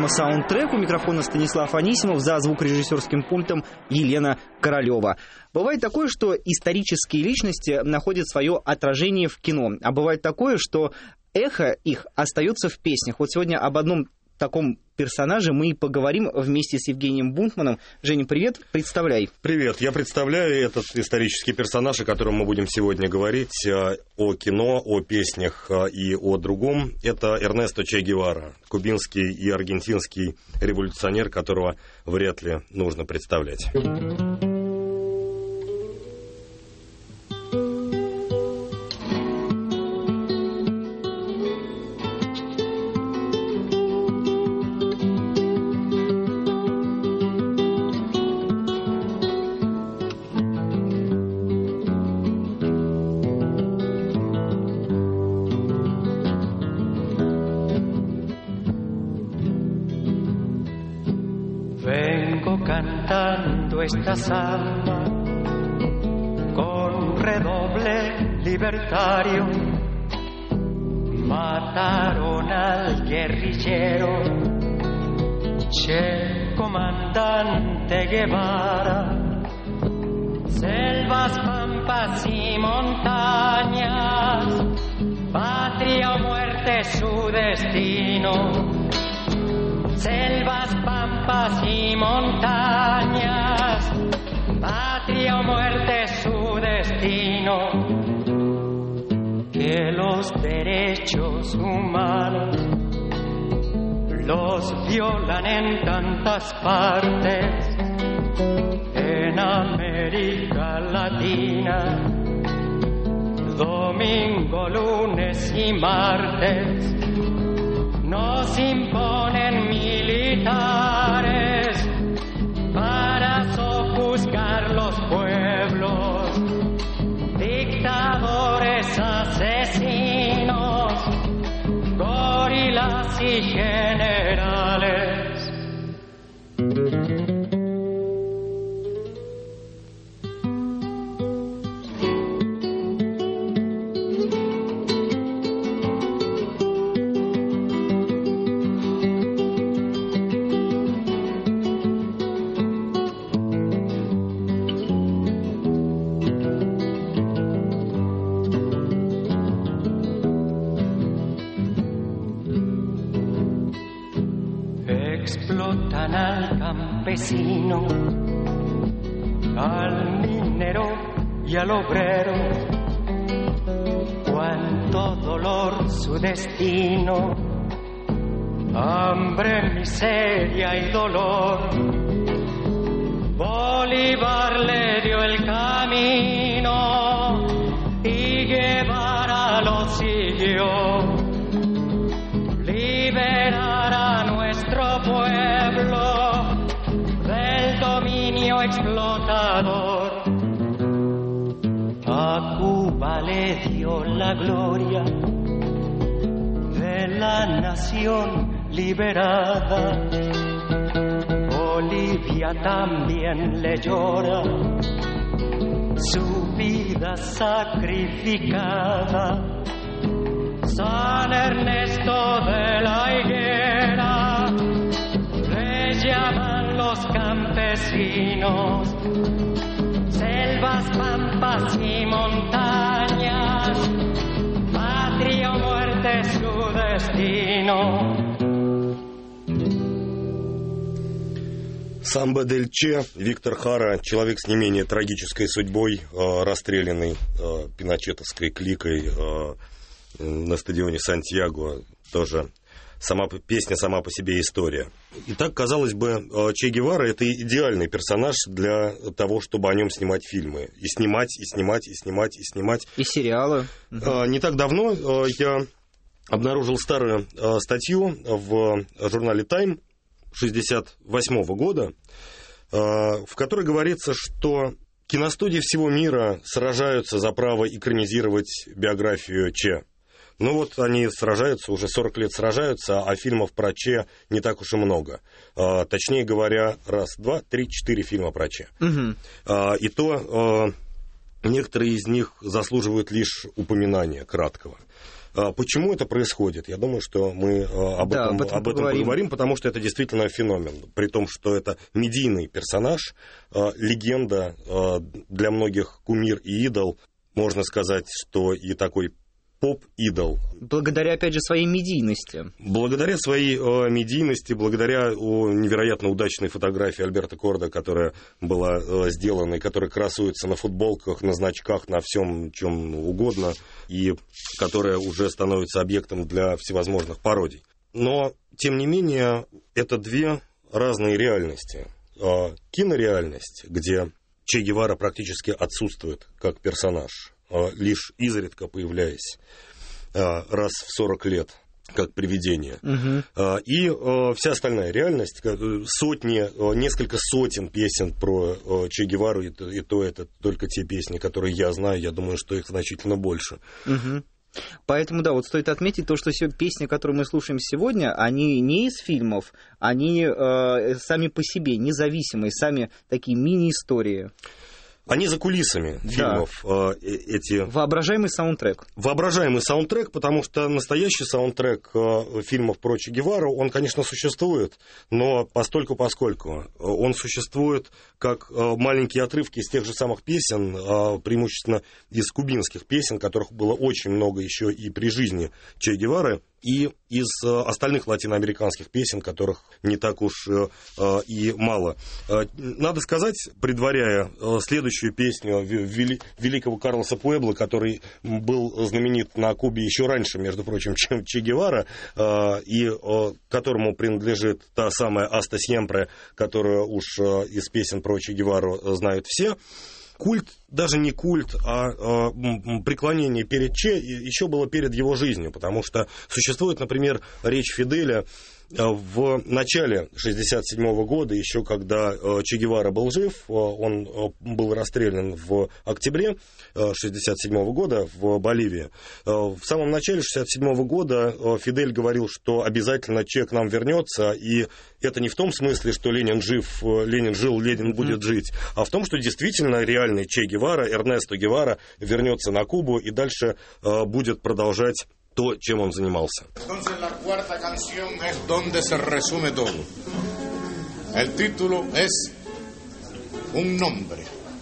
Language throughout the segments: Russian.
программа «Саундтрек». У микрофона Станислав Анисимов, за звукорежиссерским пультом Елена Королева. Бывает такое, что исторические личности находят свое отражение в кино. А бывает такое, что эхо их остается в песнях. Вот сегодня об одном таком персонаже мы и поговорим вместе с Евгением Бунтманом. Женя, привет, представляй. Привет, я представляю этот исторический персонаж, о котором мы будем сегодня говорить, о кино, о песнях и о другом. Это Эрнесто Че Гевара, кубинский и аргентинский революционер, которого вряд ли нужно представлять. Cantando esta samba con redoble libertario, mataron al guerrillero Che comandante Guevara. Selvas, pampas y montañas, patria o muerte su destino. Selvas, pampas y montañas, patria o muerte su destino. Que los derechos humanos los violan en tantas partes, en América Latina, domingo, lunes y martes. Nos imponen militares para sojuzgar los pueblos, dictadores, asesinos, gorilas y generales. Explotan al campesino, al minero y al obrero. Cuánto dolor su destino, hambre, miseria y dolor. Bolívar le dio el camino y Guevara lo siguió. Liberar a nuestro pueblo del dominio explotador. A Cuba le dio la gloria de la nación liberada. Bolivia también le llora su vida sacrificada. San Ernesto de la Higuera le llaman los campesinos. Selvas, pampas y montañas, patria o muerte su destino. Самбо дель Че, Виктор Хара, человек с не менее трагической судьбой, расстрелянный пиночетовской кликой на стадионе Сантьяго. Тоже песня сама по себе история. Итак, казалось бы, Че Гевара — это идеальный персонаж для того, чтобы о нем снимать фильмы. И снимать, и снимать, и снимать, и снимать. И сериалы. Не так давно я обнаружил старую статью в журнале «Тайм» 1968 года, в которой говорится, что киностудии всего мира сражаются за право экранизировать биографию Че. Ну вот они сражаются, уже 40 лет сражаются, а фильмов про Че не так уж и много. Точнее говоря, 1, 2, 3, 4 фильма про Че. И то некоторые из них заслуживают лишь упоминания краткого. Почему это происходит? Я думаю, что мы об этом поговорим, потому что это действительно феномен. При том, что это медийный персонаж, легенда, для многих кумир и идол. Можно сказать, что и такой поп-идол. Благодаря, опять же, своей медийности. Благодаря своей медийности, благодаря невероятно удачной фотографии Альберто Корда, которая была сделана и которая красуется на футболках, на значках, на всем чем угодно, и которая уже становится объектом для всевозможных пародий. Но, тем не менее, это две разные реальности. Кинореальность, где Че Гевара практически отсутствует как персонаж, лишь изредка появляясь раз в 40 лет, как привидение. И вся остальная реальность, несколько сотен песен про Че Гевару, и то это только те песни, которые я знаю, я думаю, что их значительно больше. Поэтому, да, вот стоит отметить то, что все песни, которые мы слушаем сегодня, они не из фильмов, они сами по себе, независимые, сами такие мини-истории. Они за кулисами фильмов. Да. Воображаемый саундтрек. Воображаемый саундтрек, потому что настоящий саундтрек фильмов про Че Гевару, он, конечно, существует, но поскольку он существует как маленькие отрывки из тех же самых песен, преимущественно из кубинских песен, которых было очень много еще и при жизни Че Гевары, и из остальных латиноамериканских песен, которых не так уж и мало. Надо сказать, предваряя следующую песню великого Карлоса Пуэбло, который был знаменит на Кубе еще раньше, между прочим, чем Че Гевара, и которому принадлежит та самая «Аста Сьемпре», которую уж из песен про Че Гевару знают все. Культ, даже не культ, а преклонение перед Че еще было перед его жизнью, потому что существует, например, речь Фиделя в начале 1967 года, еще когда Че Гевара был жив, он был расстрелян в октябре 1967 года в Боливии. В самом начале 1967 года Фидель говорил, что обязательно Че к нам вернется, и это не в том смысле, что Ленин жив, Ленин жил, Ленин будет жить, а в том, что действительно реальный Че Гевара, Эрнесто Гевара, вернется на Кубу и дальше будет продолжать то, чем он занимался. Entonces la cuarta canción es donde se resume todo. El título es Un nombre.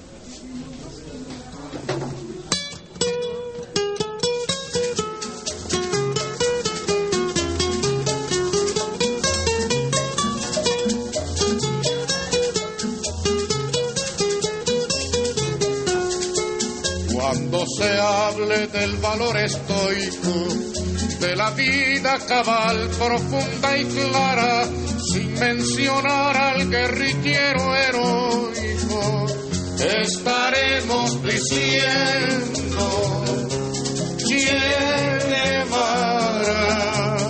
Cuando se hable del valor estoico, de la vida cabal, profunda y clara, sin mencionar al guerrillero heroico, estaremos diciendo Che Guevara.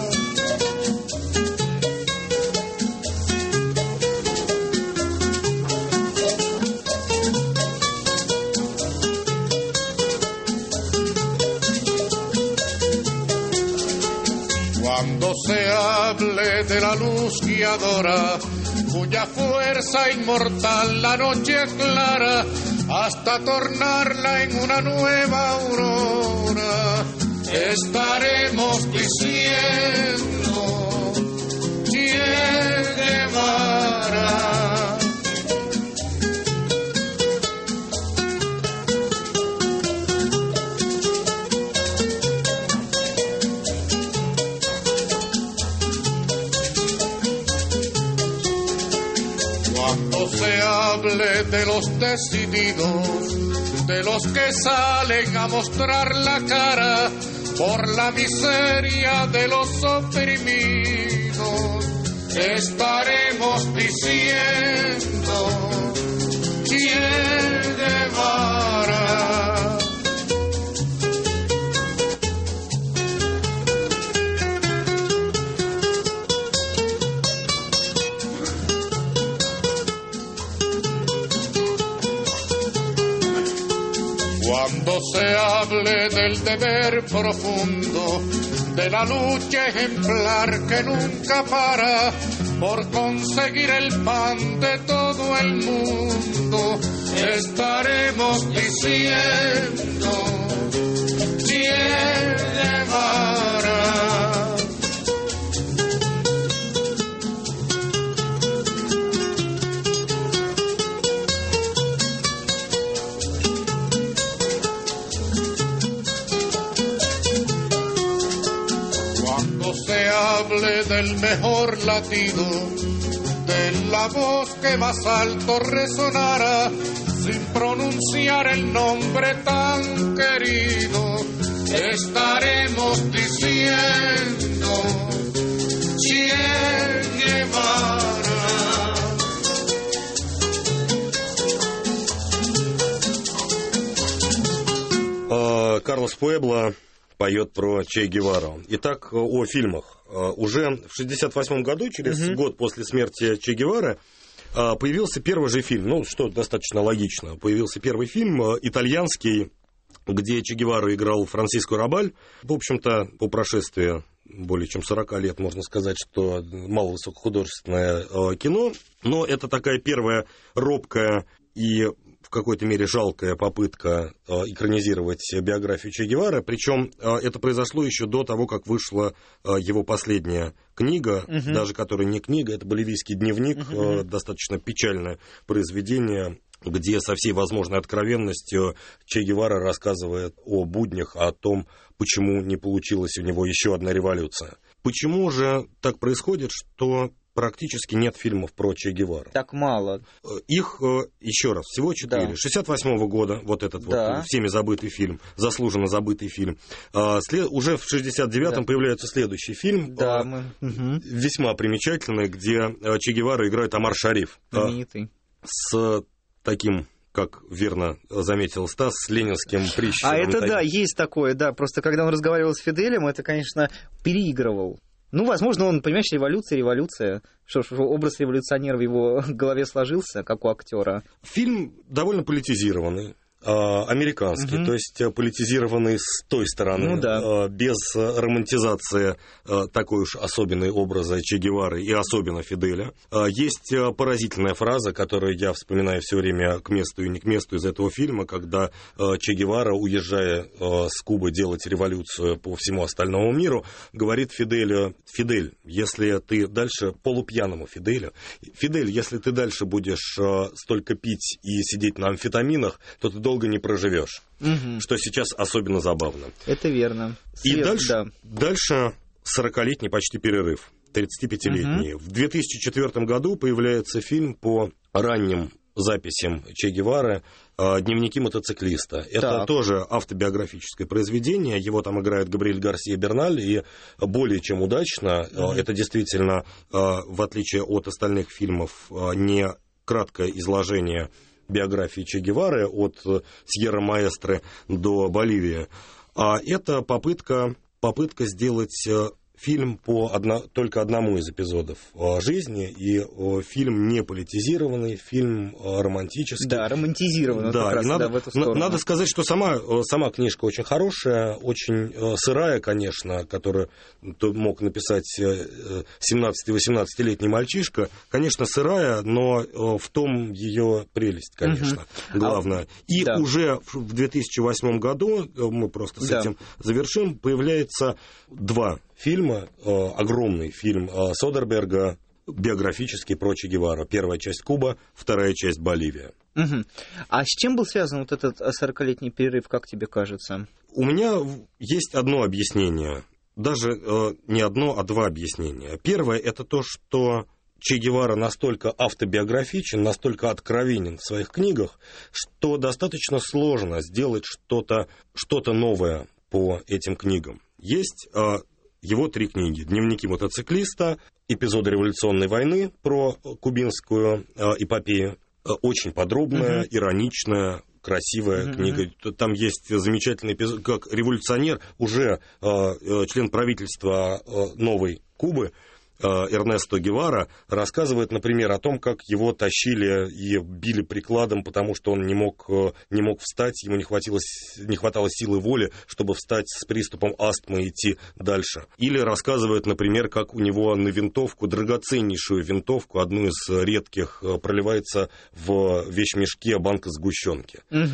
Cuando se hable de la luz guiadora, cuya fuerza inmortal la noche aclara, hasta tornarla en una nueva aurora, estaremos diciendo Che Guevara. Cuando se hable de los decididos, de los que salen a mostrar la cara por la miseria de los oprimidos, estaremos diciendo Che Guevara. Cuando se hable del deber profundo, de la lucha ejemplar que nunca para por conseguir el pan de todo el mundo, estaremos diciendo Che Guevara. Guevara. Cuando se hable del mejor latido, de la voz que más alto resonara, sin pronunciar el nombre tan querido, estaremos diciendo Che Guevara. Карлос Пуэбло поет про Че Гевару. Итак, о фильмах. Уже в 1968 году, через год после смерти Че Гевары, появился первый же фильм, ну, что достаточно логично. Появился первый фильм итальянский, где Че Гевара играл Франсиско Рабаль. В общем-то, по прошествии более чем 40 лет, можно сказать, что маловысокохудожественное кино. Но это такая первая робкая и в какой-то мере жалкая попытка экранизировать биографию Че Гевары. Причем это произошло еще до того, как вышла его последняя книга, даже которая не книга, это боливийский дневник, достаточно печальное произведение, где со всей возможной откровенностью Че Гевара рассказывает о буднях, о том, почему не получилась у него еще одна революция. Почему же так происходит, что практически нет фильмов про Че Гевару? Так мало. Их, еще раз, всего 4. Да. 68-го года вот этот вот всеми забытый фильм, заслуженно забытый фильм. Уже в 69-м появляется следующий фильм, весьма примечательный, где Че Гевара играет Омар Шариф. Знаменитый. С таким, как верно заметил Стас, с ленинским прищуром. А это да, есть такое, да. Просто когда он разговаривал с Фиделем, это, конечно, переигрывал. Ну, возможно, он, понимаешь, революция. Что ж, образ революционера в его голове сложился, как у актера. Фильм довольно политизированный. Американский, то есть политизированный с той стороны, без романтизации такой уж особенной образа Че Гевары и особенно Фиделя. Есть поразительная фраза, которую я вспоминаю все время к месту и не к месту из этого фильма, когда Че Гевара, уезжая с Кубы делать революцию по всему остальному миру, говорит Фиделю: «Фидель, если ты дальше, полупьяному Фиделю, Фидель, если ты дальше будешь столько пить и сидеть на амфетаминах, то ты долго не проживешь», что сейчас особенно забавно. Это верно. И дальше 40-летний почти перерыв, 35-летний. В 2004 году появляется фильм по ранним записям Че Гевары «Дневники мотоциклиста». Это тоже автобиографическое произведение. Его там играет Габриэль Гарсия Берналь, и более чем удачно. Это действительно, в отличие от остальных фильмов, не краткое изложение биографии Че Гевары от Сьерра-Маэстро до Боливии. А это попытка сделать фильм по только одному из эпизодов жизни, и фильм не политизированный, фильм романтический. Да, романтизированный. Да, как раз, надо, в эту сторону. Надо сказать, что сама книжка очень хорошая, очень сырая, конечно, которую мог написать 17-18-летний мальчишка. Конечно, сырая, но в том ее прелесть, конечно, главное. И уже в 2008 году, мы просто с этим завершим, появляется 2 фильма, огромный фильм Содерберга, биографический про Че Гевару. Первая часть Куба, вторая часть Боливия. А с чем был связан вот этот 40-летний перерыв, как тебе кажется? У меня есть одно объяснение. Даже не одно, а 2 объяснения. Первое – это то, что Че Гевара настолько автобиографичен, настолько откровенен в своих книгах, что достаточно сложно сделать что-то новое по этим книгам. Есть его 3 книги: «Дневники мотоциклиста», «Эпизоды революционной войны» про кубинскую эпопею, очень подробная, ироничная, красивая книга. Там есть замечательный эпизод, как революционер, уже член правительства новой Кубы, Эрнесто Гевара, рассказывает, например, о том, как его тащили и били прикладом, потому что он не мог встать, ему не хватало силы воли, чтобы встать с приступом астмы и идти дальше. Или рассказывает, например, как у него на винтовку, драгоценнейшую винтовку, одну из редких, проливается в вещмешке банка сгущенки.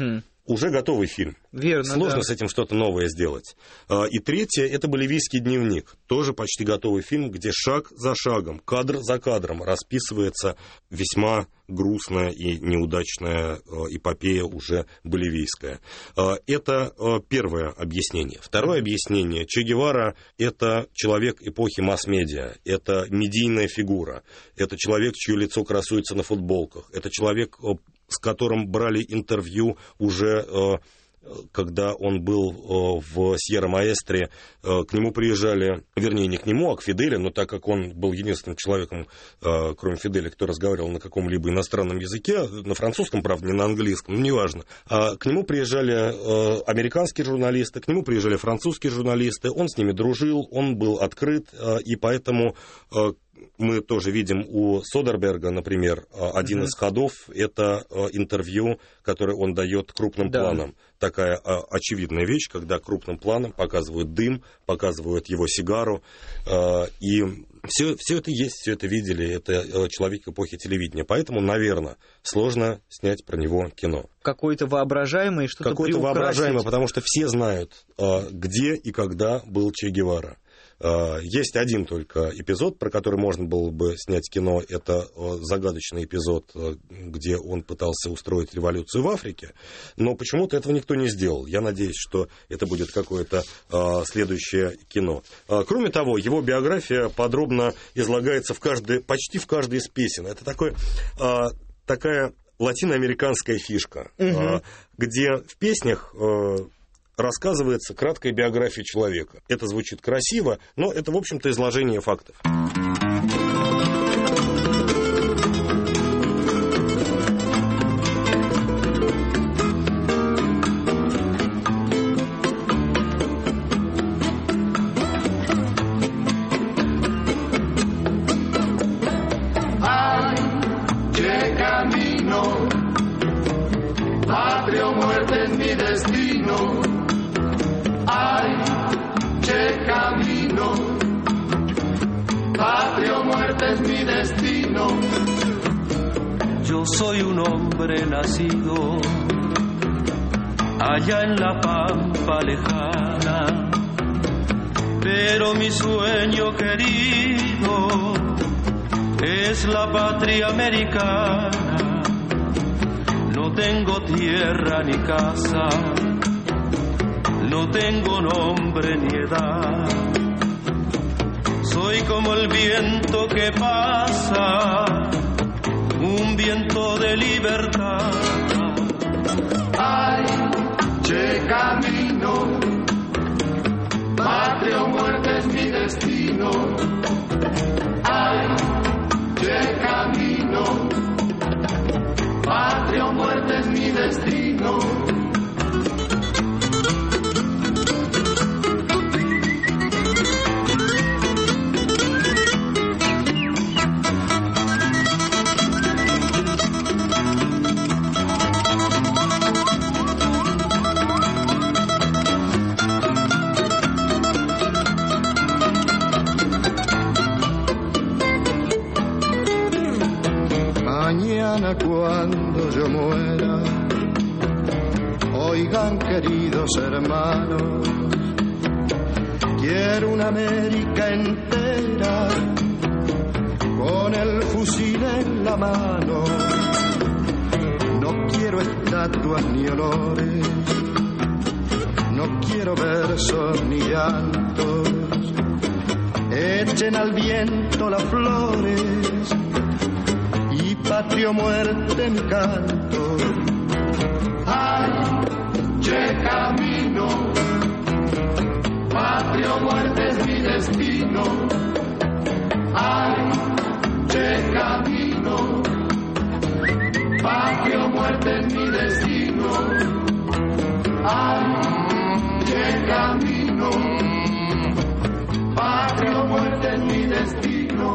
уже готовый фильм. Верно, Сложно да. с этим что-то новое сделать. И третье, это «Боливийский дневник». Тоже почти готовый фильм, где шаг за шагом, кадр за кадром расписывается весьма грустная и неудачная эпопея уже боливийская. Это первое объяснение. Второе объяснение. Че Гевара – это человек эпохи масс-медиа, это медийная фигура, это человек, чье лицо красуется на футболках, это человек, с которым брали интервью уже, когда он был в Сьерра-Маэстре, к нему приезжали, вернее, не к нему, а к Фиделю, но так как он был единственным человеком, кроме Фиделя, кто разговаривал на каком-либо иностранном языке, на французском, правда, не на английском, но неважно, к нему приезжали американские журналисты, к нему приезжали французские журналисты, он с ними дружил, он был открыт, и поэтому... Мы тоже видим у Содерберга, например, один из ходов – это интервью, которое он дает крупным планом. Такая очевидная вещь, когда крупным планом показывают дым, показывают его сигару. И все это есть, все это видели, это человек эпохи телевидения. Поэтому, наверное, сложно снять про него кино. Какое-то воображаемое, что-то Какое-то воображаемое, потому что все знают, где и когда был Че Гевара. Есть один только эпизод, про который можно было бы снять кино. Это загадочный эпизод, где он пытался устроить революцию в Африке. Но почему-то этого никто не сделал. Я надеюсь, что это будет какое-то следующее кино. Кроме того, его биография подробно излагается почти в каждой из песен. Это такая латиноамериканская фишка, где в песнях... рассказывается краткая биография человека. Это звучит красиво, но это, в общем-то, изложение фактов. Yo soy un hombre nacido allá en la pampa lejana, pero mi sueño querido es la patria americana. No tengo tierra ni casa, no tengo nombre ni edad. Soy como el viento que pasa, un viento de libertad. Ay, che camino, patria o muerte es mi destino. Ay, che camino, patria o muerte es mi destino. Cuando yo muera, oigan queridos hermanos, quiero una América entera con el fusil en la mano. No quiero estatuas ni honores, no quiero versos ni llantos, echen al viento las flores, patria o muerte mi canto. Ay, che camino, patria o muerte es mi destino. Ay, che camino, patria o muerte es mi destino. Ay, che camino, patria o muerte es mi destino.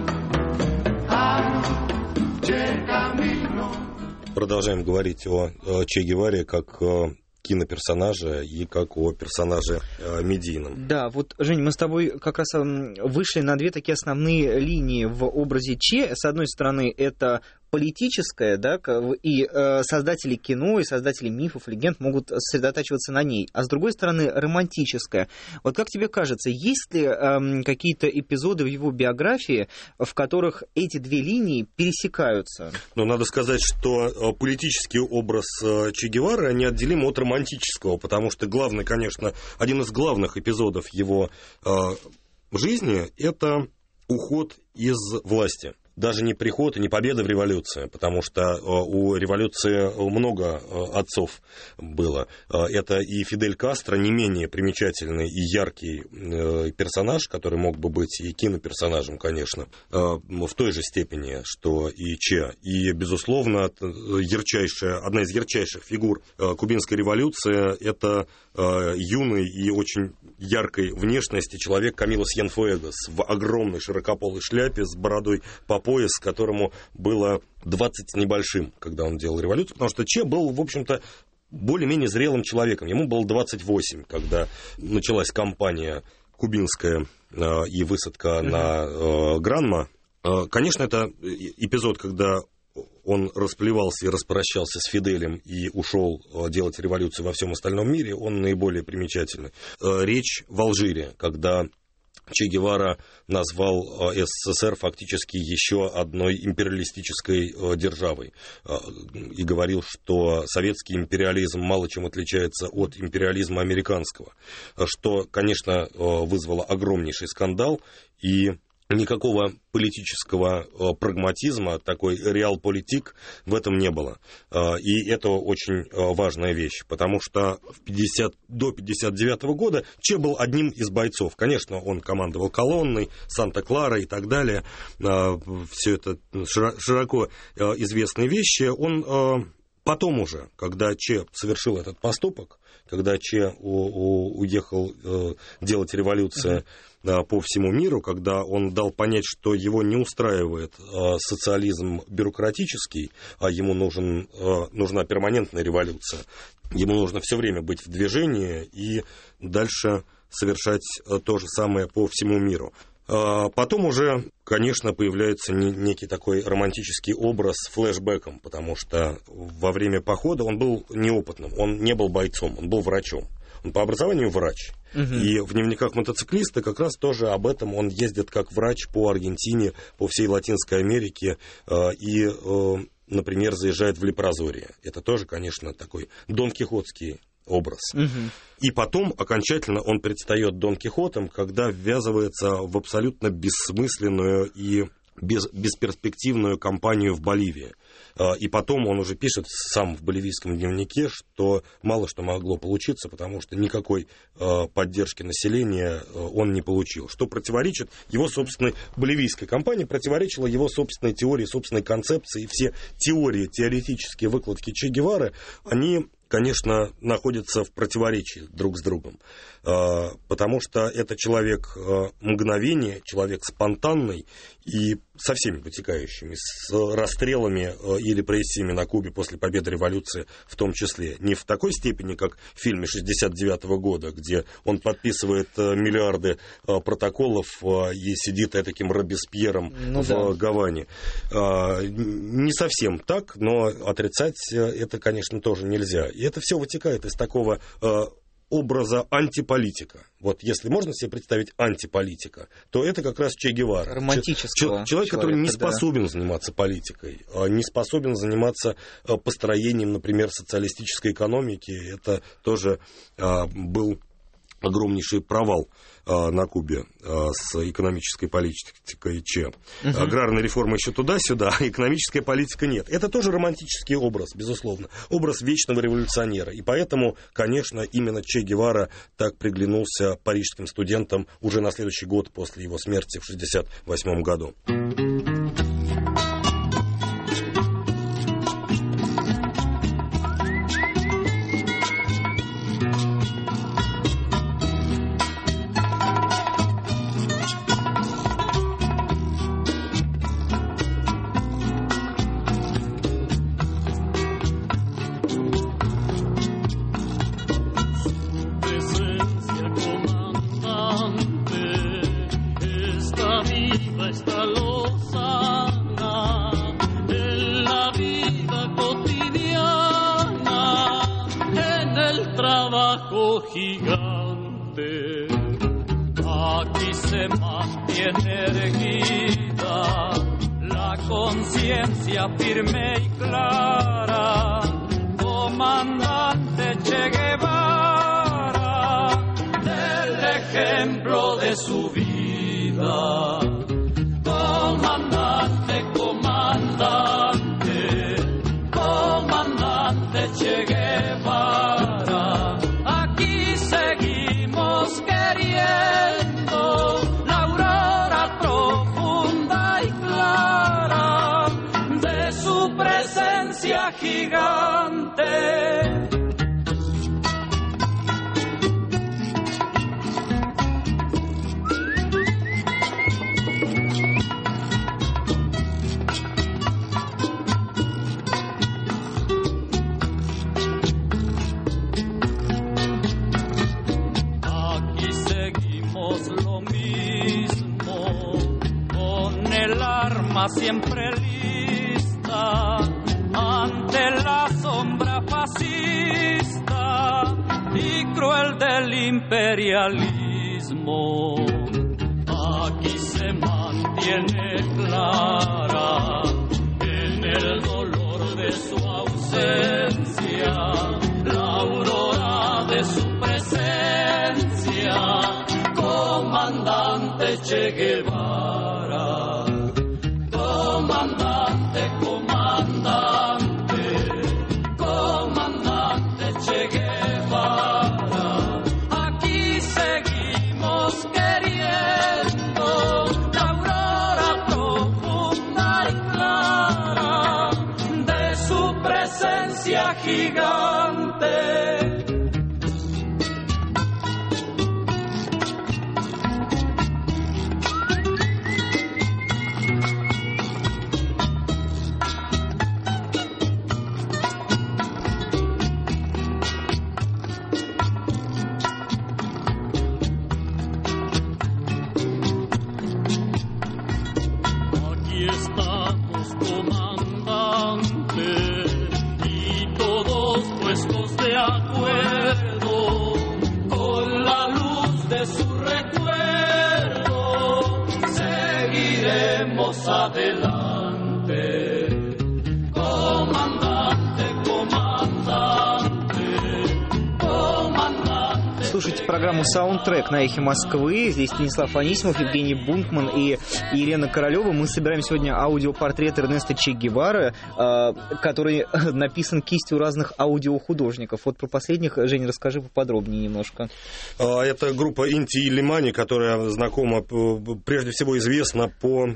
Продолжаем говорить о Че Геваре как киноперсонаже и как о персонаже медийном. Да, вот, Жень, мы с тобой как раз вышли на две такие основные линии в образе Че. С одной стороны, это политическая, да, и создатели кино, и создатели мифов, легенд могут сосредотачиваться на ней, а с другой стороны романтическая. Вот как тебе кажется, есть ли какие-то эпизоды в его биографии, в которых эти две линии пересекаются? Но надо сказать, что политический образ Че Гевары неотделим от романтического, потому что главный, конечно, один из главных эпизодов его жизни – это уход из власти. Даже не приход и не победа в революции, потому что у революции много отцов было. Это и Фидель Кастро, не менее примечательный и яркий персонаж, который мог бы быть и киноперсонажем, конечно, в той же степени, что и Че. И, безусловно, одна из ярчайших фигур кубинской революции – это юный и очень яркой внешности человек Камило Сьенфуэгос в огромной широкополой шляпе с бородой по пояс, которому было 20 с небольшим, когда он делал революцию, потому что Че был, в общем-то, более-менее зрелым человеком. Ему было 28, когда началась кампания кубинская и высадка на Гранма. Конечно, это эпизод, когда он расплевался и распрощался с Фиделем и ушел делать революцию во всем остальном мире, он наиболее примечательный. Речь в Алжире, когда Че Гевара назвал СССР фактически еще одной империалистической державой и говорил, что советский империализм мало чем отличается от империализма американского, что, конечно, вызвало огромнейший скандал, и никакого политического прагматизма, такой реалполитик в этом не было. И это очень важная вещь, потому что до 1959 года Че был одним из бойцов. Конечно, он командовал колонной, Санта-Клара и так далее. Все это широко известные вещи. Он потом уже, когда Че совершил этот поступок, когда Че уехал делать революцию по всему миру, когда он дал понять, что его не устраивает социализм бюрократический, а ему нужна перманентная революция, ему нужно все время быть в движении и дальше совершать то же самое по всему миру. Потом уже, конечно, появляется некий такой романтический образ с флешбеком, потому что во время похода он был неопытным, он не был бойцом, он был врачом. Он по образованию врач. И в дневниках мотоциклиста как раз тоже об этом. Он ездит как врач по Аргентине, по всей Латинской Америке и, например, заезжает в Лепрозорье. Это тоже, конечно, такой донкихотский образ. И потом окончательно он предстает Дон Кихотом, когда ввязывается в абсолютно бессмысленную и бесперспективную кампанию в Боливии. И потом он уже пишет сам в боливийском дневнике, что мало что могло получиться, потому что никакой поддержки населения он не получил. Что противоречит его собственной боливийской кампании, противоречило его собственной теории, собственной концепции. И все теоретические выкладки Че Гевары, они, конечно, находятся в противоречии друг с другом, потому что это человек мгновения, человек спонтанный и со всеми вытекающими, с расстрелами и репрессиями на Кубе после победы революции в том числе. Не в такой степени, как в фильме 1969 года, где он подписывает миллиарды протоколов и сидит таким Робеспьером в Гаване. Не совсем так, но отрицать это, конечно, тоже нельзя. И это все вытекает из такого образа антиполитика. Вот если можно себе представить антиполитика, то это как раз Че Гевара. Романтического человек, который не способен заниматься политикой, не способен заниматься построением, например, социалистической экономики. Это тоже был огромнейший провал на Кубе с экономической политикой Че. Аграрная реформа еще туда-сюда, а экономическая политика нет. Это тоже романтический образ, безусловно. Образ вечного революционера. И поэтому, конечно, именно Че Гевара так приглянулся парижским студентам уже на следующий год после его смерти в 1968 году. Esta viva, esta losa bravo gigante. Aquí se mantiene erguida la conciencia firme y clara, comandante Che Guevara, del ejemplo de su vida. Comandante, comandante, comandante Che Guevara, aquí seguimos queriendo la aurora profunda y clara de su presencia gigante. Siempre lista ante la sombra fascista y cruel del imperialismo. Aquí se mantiene clara en el dolor de su ausencia la aurora de su presencia, comandante Che Guevara. Comandante, comandante, comandante Che Guevara, aquí seguimos queriendo la aurora profunda y clara de su presencia gigante. Adelante, comandante, comандante, comandante. Слушайте программу «Саундтрек» на «Эхе Москвы». Здесь Станислав Анисимов, Евгений Бунтман и Елена Королева. Мы собираем сегодня аудиопортрет Эрнеста Че Гевары, который написан кистью разных аудиохудожников. Вот про последних, Женя, расскажи поподробнее немножко. Это группа Инти Илимани, которая знакома, прежде всего известна по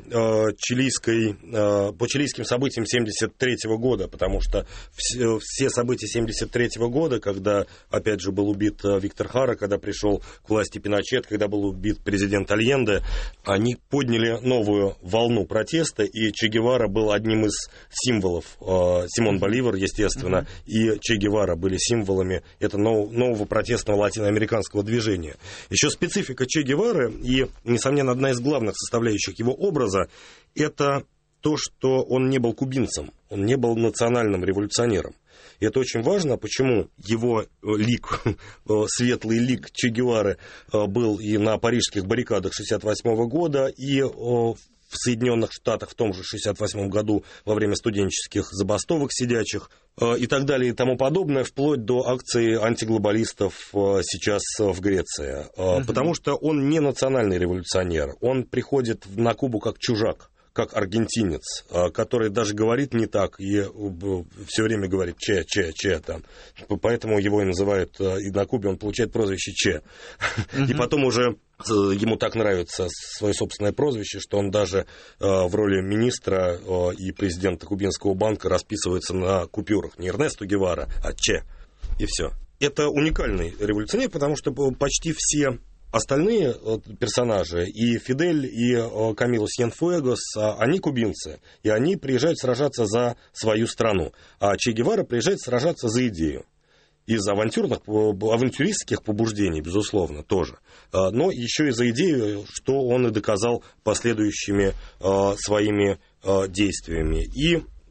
чилийским событиям 1973 года, потому что все события 1973 года, когда, опять же, был убит Виктор Хара, когда пришел к власти Пиночет, когда был убит президент Альенде, они подняли новую волну протеста, и Че Гевара был одним из символов. Симон Боливар, естественно, и Че Гевара были символами этого нового протестного латиноамериканского движения. Еще специфика Че Гевары и, несомненно, одна из главных составляющих его образа – это то, что он не был кубинцем, он не был национальным революционером. И это очень важно, почему его лик, светлый лик Че Гевары был и на парижских баррикадах 1968 года, и в Соединенных Штатах в том же 1968 году во время студенческих забастовок сидячих и так далее и тому подобное, вплоть до акции антиглобалистов сейчас в Греции. Потому что он не национальный революционер, он приходит на Кубу как чужак, как аргентинец, который даже говорит не так и все время говорит Че там. Поэтому его и называют, и на Кубе он получает прозвище Че. И потом уже ему так нравится свое собственное прозвище, что он даже в роли министра и президента Кубинского банка расписывается на купюрах. Не Эрнесто Гевара, а Че. И все. Это уникальный революционер, потому что почти все остальные персонажи, и Фидель, и Камило Сьенфуэгос, они кубинцы, и они приезжают сражаться за свою страну. А Че Гевара приезжает сражаться за идею. Из авантюристских побуждений, безусловно, тоже. Но еще и за идею, что он и доказал последующими своими действиями. И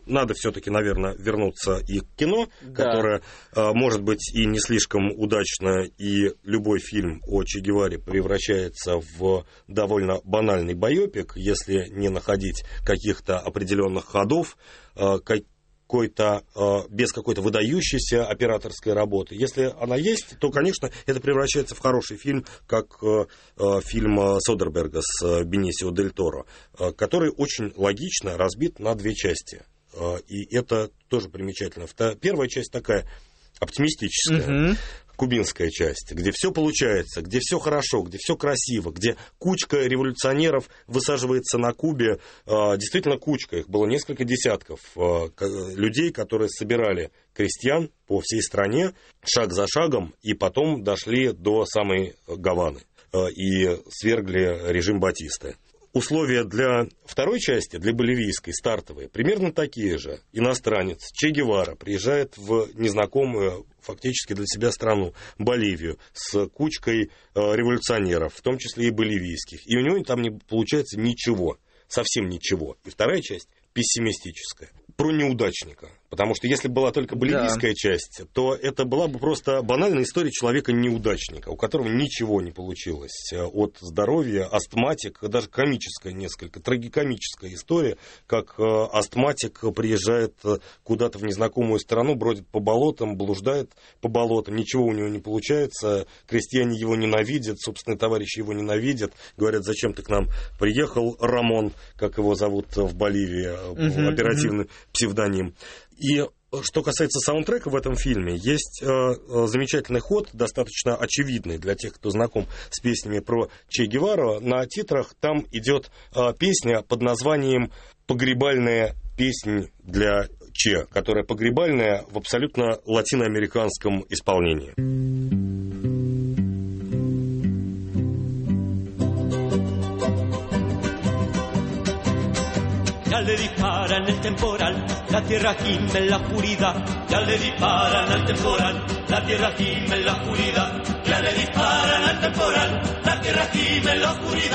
надо все-таки, наверное, вернуться и к кино, Да. которое, может быть, и не слишком удачно, и любой фильм о Че Геваре превращается в довольно банальный байопик, если не находить каких-то определенных ходов, без какой-то выдающейся операторской работы. Если она есть, то, конечно, это превращается в хороший фильм, как фильм Содерберга с Бенисио дель Торо, который очень логично разбит на две части. И это тоже примечательно. Первая часть такая оптимистическая, кубинская часть, где все получается, где все хорошо, где все красиво, где кучка революционеров высаживается на Кубе, действительно кучка, их было несколько десятков людей, которые собирали крестьян по всей стране шаг за шагом и потом дошли до самой Гаваны и свергли режим Батисты. Условия для второй части, для боливийской, стартовые, примерно такие же. Иностранец Че Гевара приезжает в незнакомую фактически для себя страну, Боливию, с кучкой революционеров, в том числе и боливийских. И у него там не получается ничего, совсем ничего. И вторая часть пессимистическая, про неудачника. Потому что если была только боливийская часть, то это была бы просто банальная история человека-неудачника, у которого ничего не получилось от здоровья, астматик, даже комическая несколько, трагикомическая история, как астматик приезжает куда-то в незнакомую страну, бродит по болотам, блуждает по болотам, ничего у него не получается, крестьяне его ненавидят, собственные товарищи его ненавидят, говорят, зачем ты к нам приехал, Рамон, как его зовут в Боливии, оперативный псевдоним. И что касается саундтрека в этом фильме, есть замечательный ход, достаточно очевидный для тех, кто знаком с песнями про Че Гевару. На титрах там идет песня под названием «Погребальная песня для Че», которая погребальная в абсолютно латиноамериканском исполнении. Ya le disparan el temporal, la tierra gime en la oscuridad. Ya le disparan al temporal, la tierra gime en la oscuridad. Ya le disparan al temporal, la tierra gime en la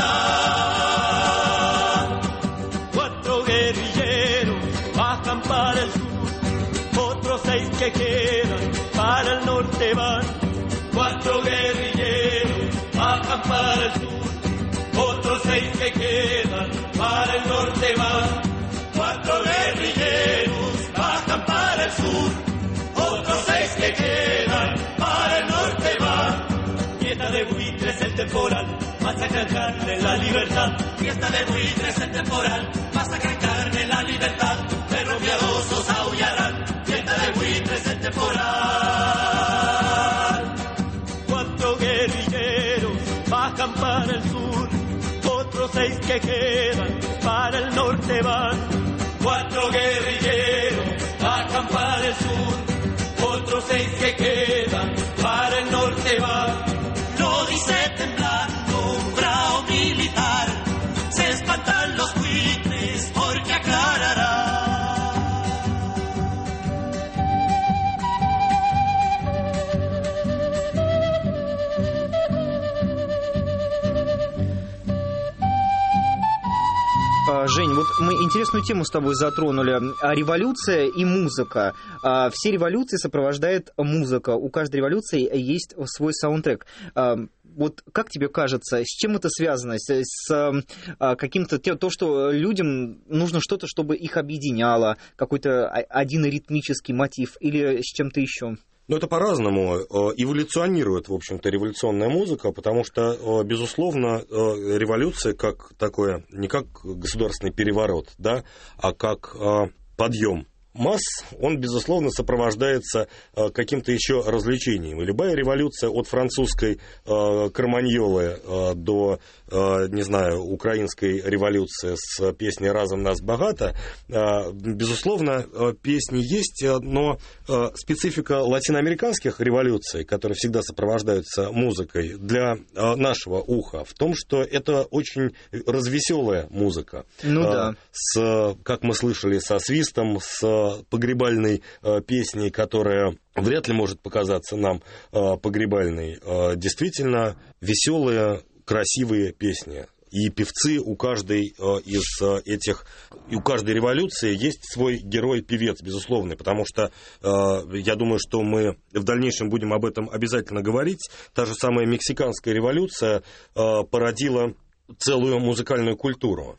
oscuridad. 4 guerrilleros bajan para el sur, otros 6 que quedan para el norte van. 4 guerrilleros bajan para el sur, otros 6 que quedan para el norte van. 4 guerrilleros bajan para el sur, otros 6 que quedan para el norte van. Fiesta de buitres el temporal, masacran carne la libertad. Fiesta de buitres el temporal, masacran carne la libertad. Perros piadosos aullarán, fiesta de buitres el temporal. 4 guerrilleros bajan para el sur, otros 6 que quedan para el norte van. 4 guerrilleros bajan para el sur, otros 6 que quedan para el norte van. Lo dice temblando un bravo militar, se espantan los buitres porque aclarará. Жень, вот мы интересную тему с тобой затронули. Революция и музыка. Все революции сопровождает музыка. У каждой революции есть свой саундтрек. Вот как тебе кажется, с чем это связано? С каким-то... То, что людям нужно что-то, чтобы их объединяло, какой-то один ритмический мотив, или с чем-то еще? Ну, это по-разному. Эволюционирует, в общем-то, революционная музыка, потому что, безусловно, революция как такое, не как государственный переворот, да, а как подъем масс, он, безусловно, сопровождается каким-то еще развлечением. И любая революция от французской Карманьолы до, не знаю, украинской революции с песней «Разом нас богато», безусловно, песни есть, но специфика латиноамериканских революций, которые всегда сопровождаются музыкой, для нашего уха в том, что это очень развеселая музыка. Ну да. Как мы слышали, со свистом, с погребальной песней, которая вряд ли может показаться нам погребальной. Действительно веселые, красивые песни. И певцы у каждой из этих, у каждой революции есть свой герой-певец, безусловно, потому что я думаю, что мы в дальнейшем будем об этом обязательно говорить. Та же самая мексиканская революция породила целую музыкальную культуру.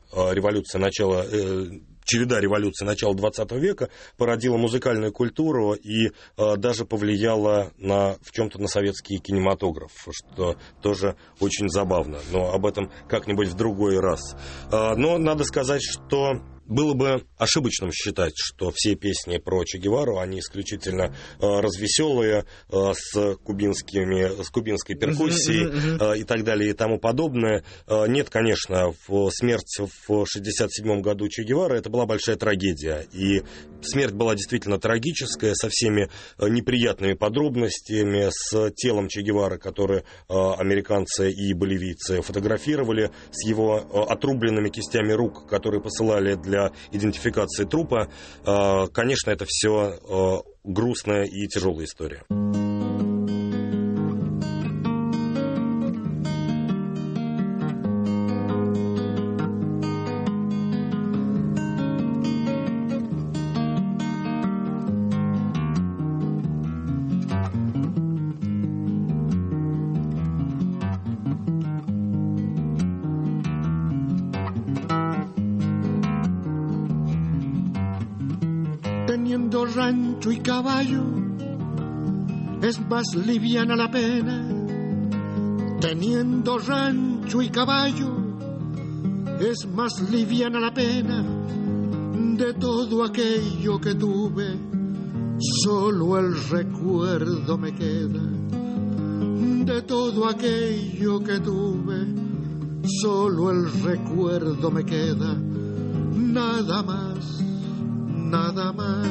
Череда революций начала 20 века породила музыкальную культуру и даже повлияла в чем-то на советский кинематограф, что тоже очень забавно. Но об этом как-нибудь в другой раз. Но надо сказать, что было бы ошибочным считать, что все песни про Че Гевару, они исключительно развеселые, с кубинской перкуссией и так далее и тому подобное. Нет, конечно, смерть в 1967 году Че Гевары — это была большая трагедия. И смерть была действительно трагическая, со всеми неприятными подробностями, с телом Че Гевары, которое американцы и боливийцы фотографировали, с его отрубленными кистями рук, которые посылали для идентификации трупа. Конечно, это все грустная и тяжелая история. Teniendo rancho y caballo, es más liviana la pena. Teniendo rancho y caballo, es más liviana la pena. De todo aquello que tuve, solo el recuerdo me queda. De todo aquello que tuve, solo el recuerdo me queda. Nada más, nada más.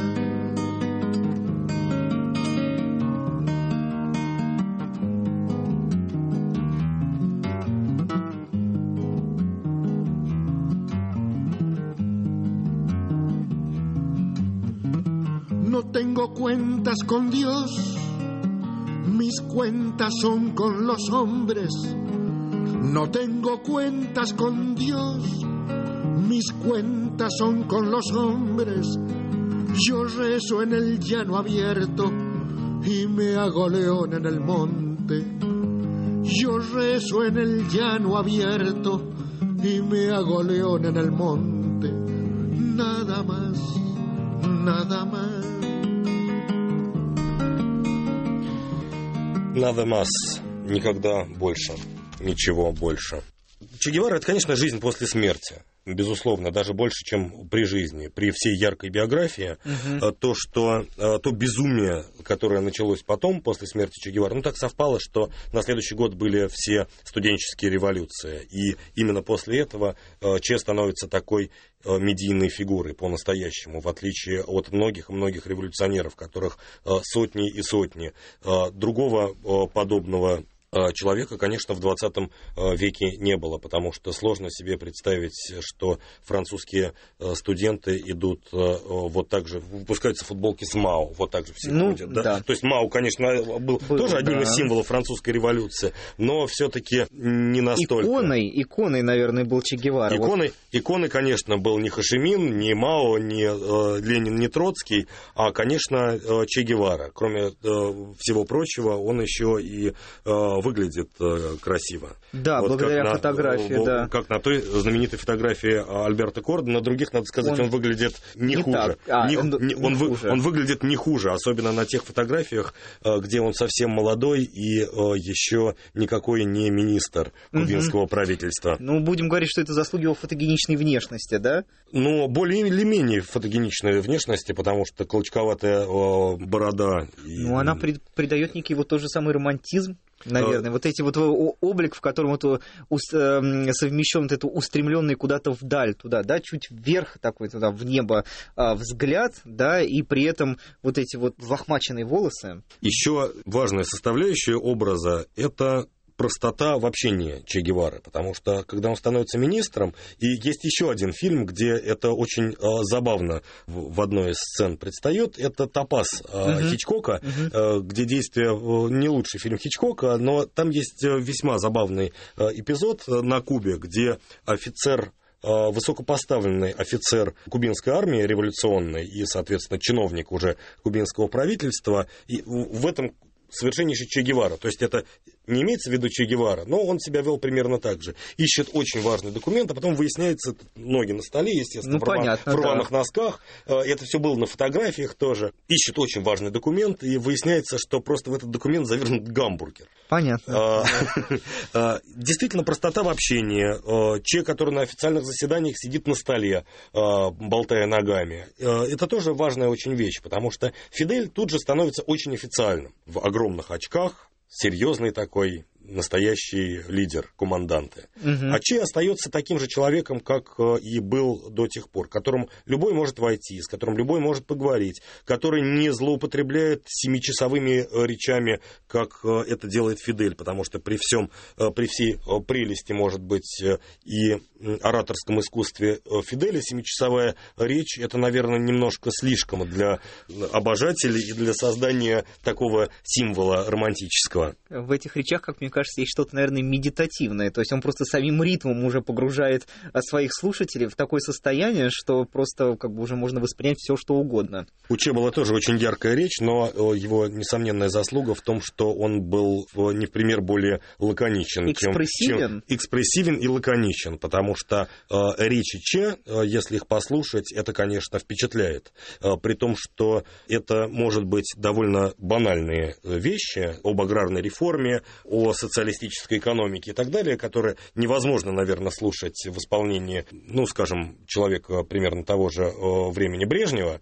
No tengo cuentas con Dios, mis cuentas son con los hombres. No tengo cuentas con Dios, mis cuentas son con los hombres. Yo rezo en el llano abierto y me hago león en el monte. Yo rezo en el llano abierto y me hago león en el monte. Nada más, nada más. Nada más, никогда больше, ничего больше. Че Гевара — это, конечно, жизнь после смерти. Безусловно, даже больше, чем при жизни, при всей яркой биографии. То безумие, которое началось потом, после смерти Че Гевары, так совпало, что на следующий год были все студенческие революции. И именно после этого Че становится такой медийной фигурой по-настоящему, в отличие от многих и многих революционеров, которых сотни и сотни. Другого подобного человека, конечно, в 20 веке не было, потому что сложно себе представить, что французские студенты идут вот так же, выпускаются футболки с Мао, вот так же все ходят. Да? Да. То есть Мао, конечно, был тоже одним из символов французской революции, но все-таки не настолько. Иконой, наверное, был Че Гевара. Иконой, конечно, был не Хошимин, не Мао, не Ленин, не Троцкий, а, конечно, Че Гевара. Кроме всего прочего, он еще и выглядит красиво. Да, вот благодаря фотографии, да. Как на той знаменитой фотографии Альберто Корда, на других, надо сказать, он выглядит не хуже. Он выглядит не хуже, особенно на тех фотографиях, где он совсем молодой и еще никакой не министр кубинского правительства. Будем говорить, что это заслуги его фотогеничной внешности, да? Более или менее фотогеничной внешности, потому что клочковатая борода. Она придает некий вот тот же самый романтизм, наверное, вот эти вот облик, в котором совмещен вот это устремленный куда-то вдаль, туда, да, чуть вверх такой туда в небо взгляд, да, и при этом вот эти вот взлохмаченные волосы. Еще важная составляющая образа — это простота в общении Че Гевары, потому что, когда он становится министром, и есть еще один фильм, где это очень забавно в одной из сцен предстает, это «Топаз» Хичкока, где действие не лучший фильм Хичкока, но там есть весьма забавный эпизод на Кубе, где высокопоставленный офицер кубинской армии революционной и, соответственно, чиновник уже кубинского правительства, и в этом совершеннейший Че Гевара. То есть это не имеется в виду Че Гевара, но он себя вел примерно так же. Ищет очень важный документ, а потом выясняется, ноги на столе, естественно, в рваных носках. Это все было на фотографиях тоже. Ищет очень важный документ, и выясняется, что просто в этот документ завернут гамбургер. Понятно. Действительно, простота в общении. Че, который на официальных заседаниях сидит на столе, болтая ногами. Это тоже важная очень вещь, потому что Фидель тут же становится очень официальным. В огромных очках, серьезный такой, настоящий лидер, команданты. А Че остается таким же человеком, как и был до тех пор, к которому любой может войти, с которым любой может поговорить, который не злоупотребляет 7-часовыми речами, как это делает Фидель, потому что при всей прелести, может быть, и ораторском искусстве Фиделя 7-часовая речь, это, наверное, немножко слишком для обожателей и для создания такого символа романтического. В этих речах, как мне кажется, есть что-то, наверное, медитативное. То есть он просто самим ритмом уже погружает своих слушателей в такое состояние, что просто как бы уже можно воспринять все, что угодно. У Че была тоже очень яркая речь, но его несомненная заслуга в том, что он был не в пример более лаконичен. Экспрессивен. Экспрессивен и лаконичен, потому что речи Че, если их послушать, это, конечно, впечатляет. При том, что это, может быть, довольно банальные вещи об аграрной реформе, о социалистической экономике и так далее, которые невозможно, наверное, слушать в исполнении, скажем, человека примерно того же времени Брежнева.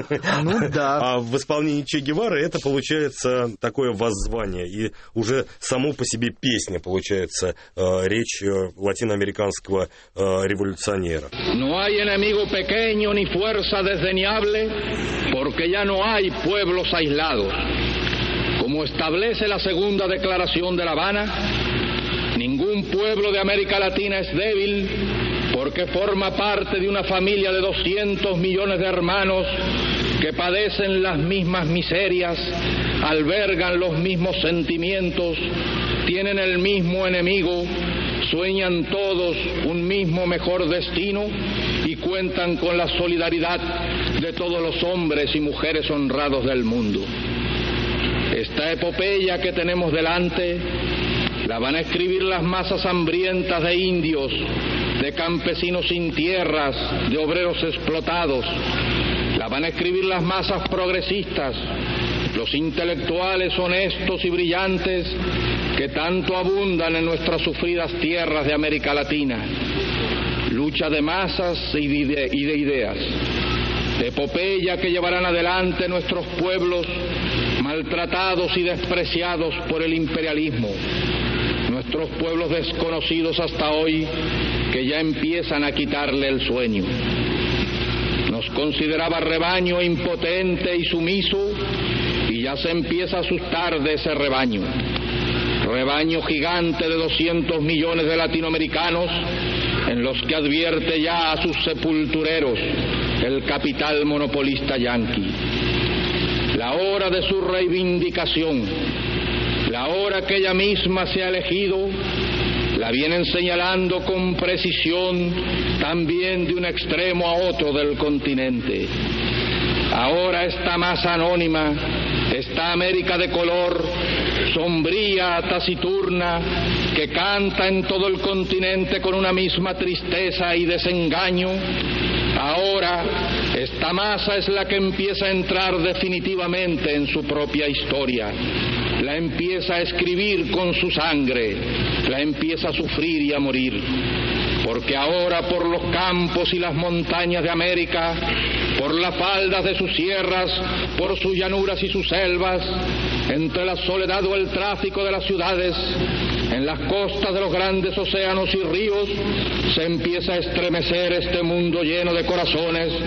Ну да. А в исполнении Че Гевары это получается такое воззвание, и уже само по себе песня получается речь латиноамериканского революционера. No hay enemigo pequeño ni fuerza desdeñable, porque ya no hay pueblos aislados. Como establece la segunda declaración de La Habana, ningún pueblo de América Latina es débil porque forma parte de una familia de 200 millones de hermanos que padecen las mismas miserias, albergan los mismos sentimientos, tienen el mismo enemigo, sueñan todos un mismo mejor destino y cuentan con la solidaridad de todos los hombres y mujeres honrados del mundo. Esta epopeya que tenemos delante la van a escribir las masas hambrientas de indios, de campesinos sin tierras, de obreros explotados. La van a escribir las masas progresistas, los intelectuales honestos y brillantes que tanto abundan en nuestras sufridas tierras de América Latina. Lucha de masas y de ideas. Epopeya que llevarán adelante nuestros pueblos maltratados y despreciados por el imperialismo, nuestros pueblos desconocidos hasta hoy que ya empiezan a quitarle el sueño. Nos consideraba rebaño impotente y sumiso y ya se empieza a asustar de ese rebaño. Rebaño gigante de 200 millones de latinoamericanos en los que advierte ya a sus sepultureros el capital monopolista yanqui. La hora de su reivindicación, la hora que ella misma se ha elegido, la vienen señalando con precisión también de un extremo a otro del continente. Ahora esta masa anónima, esta América de color, sombría, taciturna, que canta en todo el continente con una misma tristeza y desengaño, ahora esta masa es la que empieza a entrar definitivamente en su propia historia. La empieza a escribir con su sangre, la empieza a sufrir y a morir. Porque ahora por los campos y las montañas de América, por las faldas de sus sierras, por sus llanuras y sus selvas, entre la soledad o el tráfico de las ciudades, en las costas de los grandes océanos y ríos, se empieza a estremecer este mundo lleno de corazones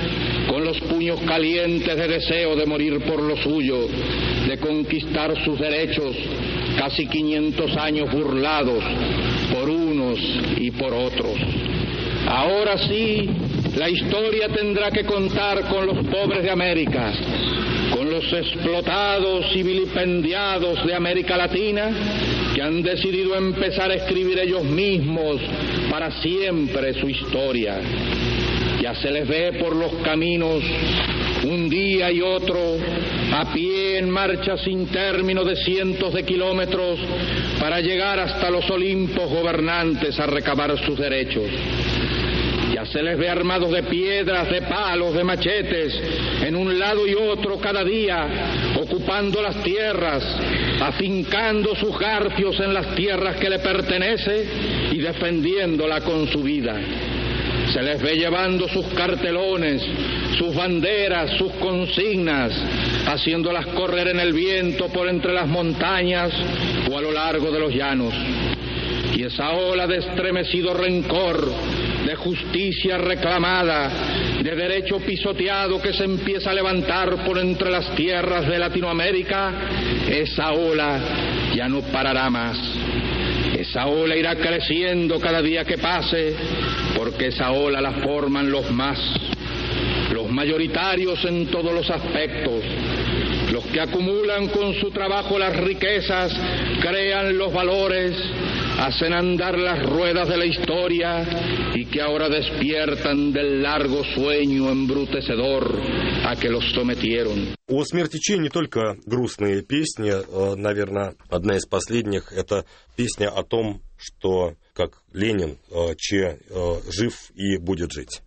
con los puños calientes de deseo de morir por lo suyo, de conquistar sus derechos, casi 500 años burlados por unos y por otros. Ahora sí, la historia tendrá que contar con los pobres de América, con los explotados y vilipendiados de América Latina, que han decidido empezar a escribir ellos mismos para siempre su historia. Ya se les ve por los caminos un día y otro, a pie en marcha sin término de cientos de kilómetros para llegar hasta los Olimpos gobernantes a recabar sus derechos. Ya se les ve armados de piedras, de palos, de machetes, en un lado y otro cada día, ocupando las tierras, afincando sus garfios en las tierras que le pertenecen y defendiéndola con su vida. Se les ve llevando sus cartelones, sus banderas, sus consignas, haciéndolas correr en el viento por entre las montañas o a lo largo de los llanos. Y esa ola de estremecido rencor, de justicia reclamada, de derecho pisoteado que se empieza a levantar por entre las tierras de Latinoamérica, esa ola ya no parará más. Esa ola irá creciendo cada día que pase, porque esa ola la forman los mayoritarios en todos los aspectos, los que acumulan con su trabajo las riquezas, crean los valores, hacen andar las ruedas de la historia y que ahora despiertan del largo sueño embrutecedor a que los sometieron. О смерти Че не только грустные песни, наверное, одна из последних — это песня о том, что, как Ленин, Че жив и будет жить.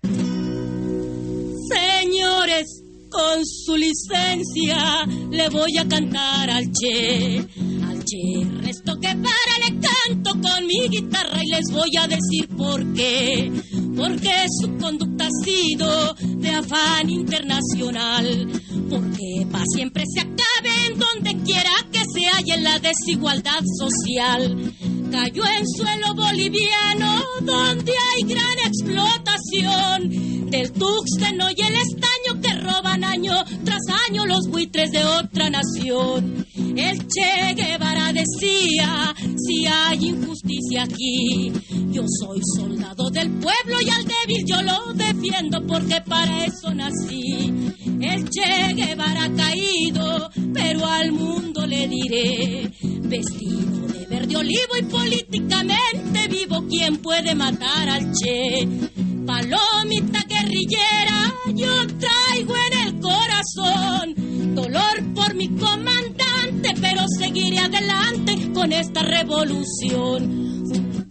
Señores, con su licencia le voy a cantar al Che. Resto que para le canto con mi guitarra y les voy a decir por qué. Porque su conducta ha sido de afán internacional. Porque pa' siempre se acabe en donde quiera que se halle la desigualdad social. Cayó en suelo boliviano donde hay gran explotación del tuxteno y el estaño que roban año tras año los buitres de otra nación. El Che Guevara decía, si hay injusticia aquí, yo soy soldado del pueblo y al débil yo lo defiendo porque para eso nací. El Che Guevara ha caído, pero al mundo le diré, vestido de verde olivo y políticamente vivo, ¿quién puede matar al Che? Palomita guerrillera, yo traigo en el corazón dolor por mi comandante, pero seguiré adelante con esta revolución.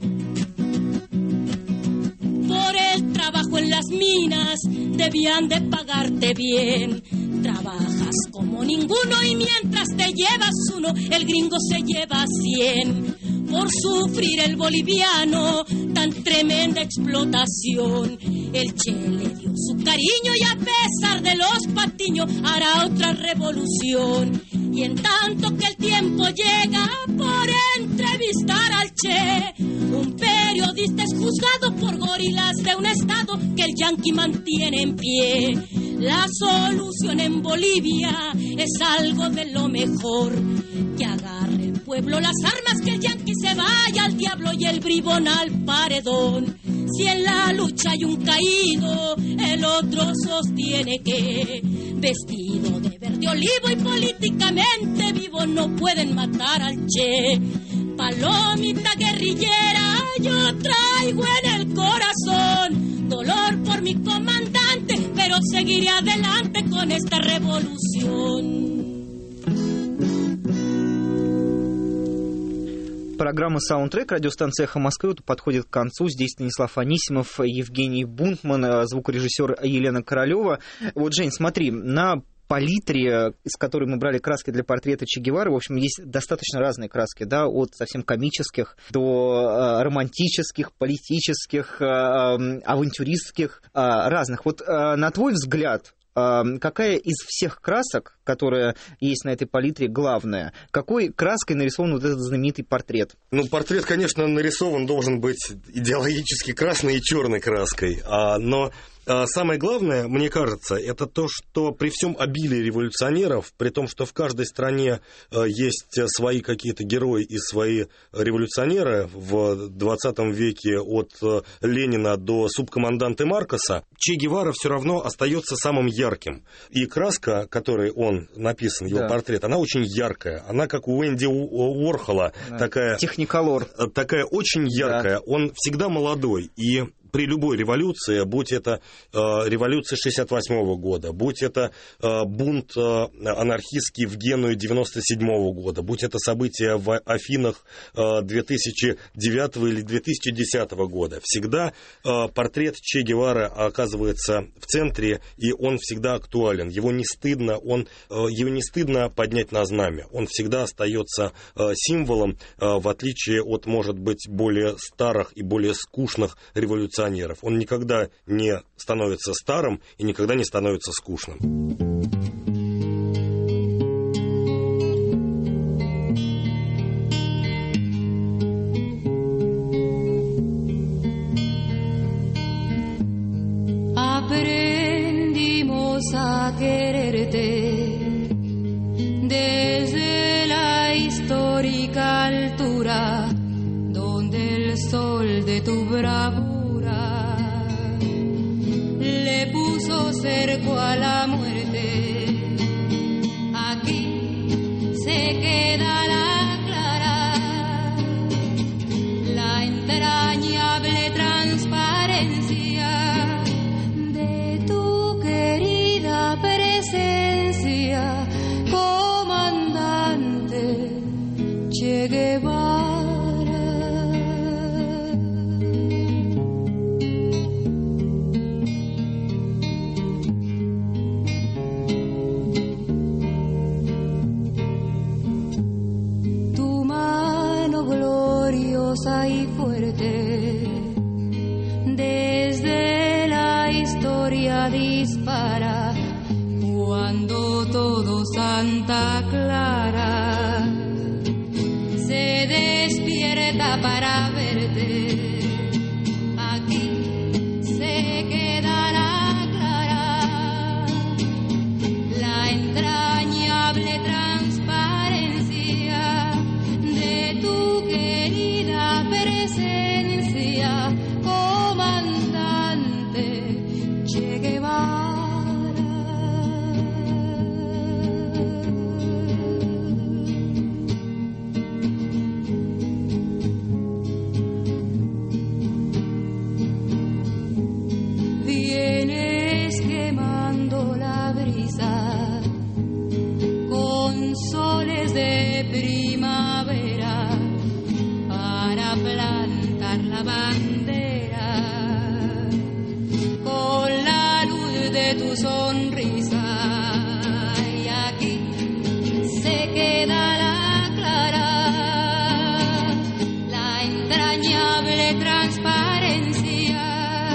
Por el trabajo en las minas debían de pagarte bien. Trabajas como ninguno y mientras te llevas uno, el gringo se lleva 100. Por sufrir el boliviano tan tremenda explotación, el Che le dio su cariño y a pesar de los patiños hará otra revolución. Y en tanto que el tiempo llega por entrevistar al Che, un periodista es juzgado por gorilas de un estado que el yanqui mantiene en pie. La solución en Bolivia es algo de lo mejor, que agarre el pueblo las armas, que el yanqui se vaya al diablo y el bribón al paredón. Si en la lucha hay un caído, el otro sostiene que, vestido de verde olivo y políticamente vivo, no pueden matar al Che. Palomita guerrillera, yo traigo en el corazón dolor por mi comandante, pero seguiré adelante con esta revolución. Программа «Саундтрек» радиостанции «Эхо Москвы» подходит к концу. Здесь Станислав Анисимов, Евгений Бунтман, звукорежиссер Елена Королева. Вот, Жень, смотри, на палитре, из которой мы брали краски для портрета Че Гевары, в общем, есть достаточно разные краски, да, от совсем комических до романтических, политических, авантюристских, разных. Вот на твой взгляд, какая из всех красок, которые есть на этой палитре, главная? Какой краской нарисован вот этот знаменитый портрет? Ну, портрет, конечно, нарисован должен быть идеологически красной и черной краской, но самое главное, мне кажется, это то, что при всем обилии революционеров, при том, что в каждой стране есть свои какие-то герои и свои революционеры в 20 веке от Ленина до субкоманданта Маркоса, Че Гевара все равно остается самым ярким. И краска, которой он написан, его портрет, она очень яркая. Она как у Энди Уорхола, такая... Техниколор. Такая очень яркая. Он всегда молодой. И при любой революции, будь это революция 68 года, будь это бунт анархистский в Генуе 97 года, будь это события в Афинах 2009 или 2010 года, всегда портрет Че Гевары оказывается в центре, и он всегда актуален. Его не стыдно поднять на знамя. Он всегда остается символом, в отличие от, может быть, более старых и более скучных революционеров. Он никогда не становится старым и никогда не становится скучным. Aprendimos a quererte desde la histórica altura donde el sol de tu bravura le puso cerco a la muerte. Aquí se queda la clara, la entrañable transparencia de tu querida presencia, comandante Che Guevara. Y fuerte desde la historia dispara cuando todo Santa Clara se despierta para verte. Aquí se queda la clara, la entrañable transparencia de tu querida presencia, comandante Che Guevara. Vienes quemando la brisa con soles de primavera para plantar la bandera con la luz de tu sonrisa. Y aquí se queda la clara, la entrañable transparencia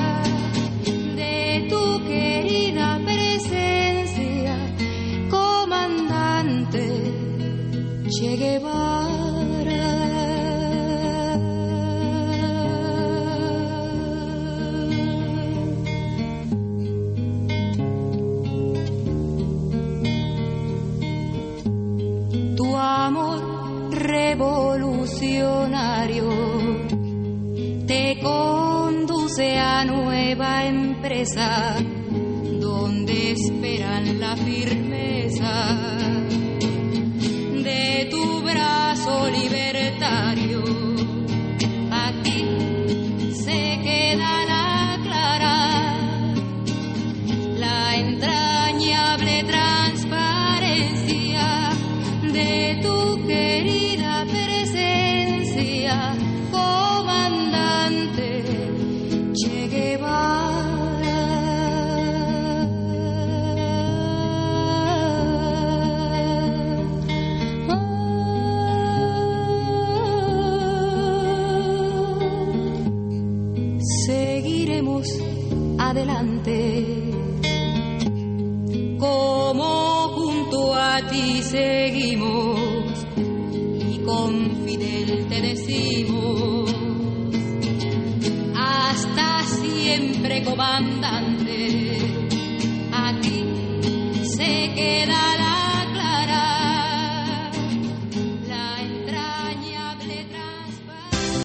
de tu querida presencia, comandante Che Guevara. Tu amor revolucionario te conduce a nueva empresa donde esperan la firmeza de tu brazo libertario. Aquí se queda la clara, la entrañable transparencia de tu querida presencia, comandante Che Guevara. Seguiremos adelante como junto a ti seguimos y con Fidel te decimos hasta siempre, comandante.